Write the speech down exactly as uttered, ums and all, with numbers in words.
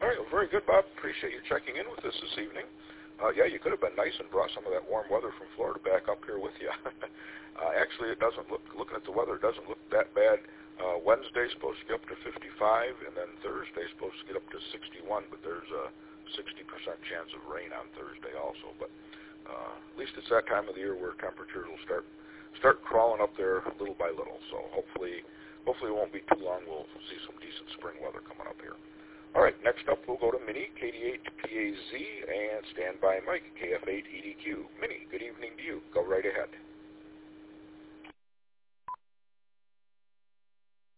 All right, well, very good, Bob. Appreciate you checking in with us this evening. Uh, yeah, you could have been nice and brought some of that warm weather from Florida back up here with you. uh, actually, it doesn't look, looking at the weather, it doesn't look that bad. Uh, Wednesday's supposed to get up to fifty-five, and then Thursday's supposed to get up to sixty-one, but there's a sixty percent chance of rain on Thursday also. But uh, at least it's that time of the year where temperatures will start start crawling up there little by little. So hopefully, hopefully it won't be too long. We'll see some decent spring weather coming up here. All right, next up we'll go to Minnie, K D eight P A Z, and Standby Mike, K F eight E D Q. Minnie, good evening to you. Go right ahead.